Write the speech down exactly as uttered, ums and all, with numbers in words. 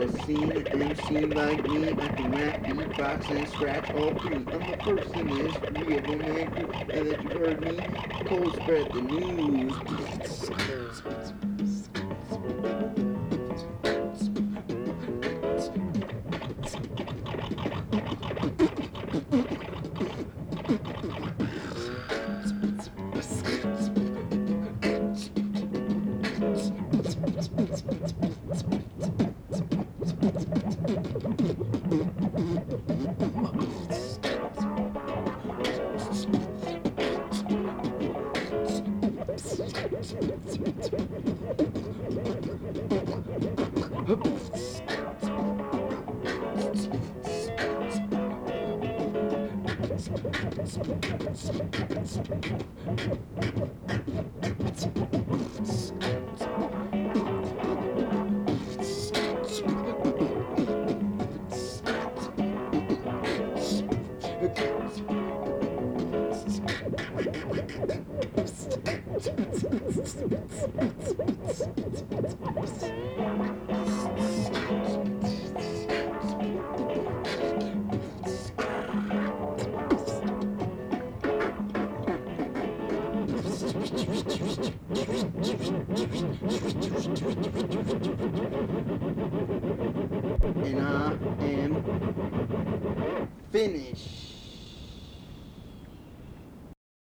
never seen an M C like me. I can rap, beatbox, and scratch all three. I'm the first in this three of them man crew. Now that you heard me, cold spread the news. And I am finished.